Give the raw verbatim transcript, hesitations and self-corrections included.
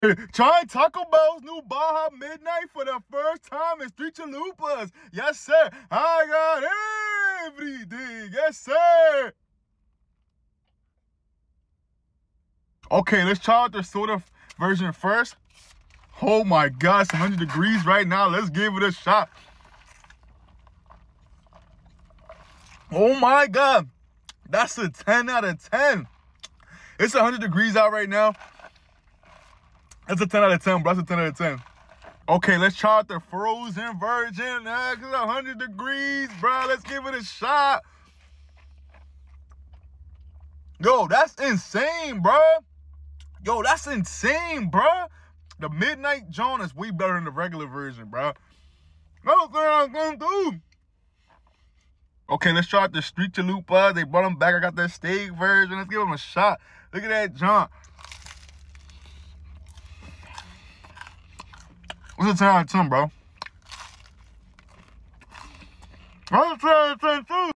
Trying Taco Bell's new Baja Midnight for the first time in Street Chalupas. Yes, sir. I got everything. Yes, sir. Okay, let's try out the soda version first. Oh my God, it's one hundred degrees right now. Let's give it a shot. Oh my God. That's a ten out of ten. It's one hundred degrees out right now. That's a ten out of ten, bro. That's a ten out of ten. Okay, let's try out the frozen version. Uh, it's one hundred degrees, bro. Let's give it a shot. Yo, that's insane, bro. Yo, that's insane, bro. The Midnight Joint is way better than the regular version, bro. That's what I'm gonna do. Okay, let's try out the Street Chalupa. They brought them back. I got that steak version. Let's give them a shot. Look at that John. What's a ten out of ten, bro? What's a ten out of ten, too?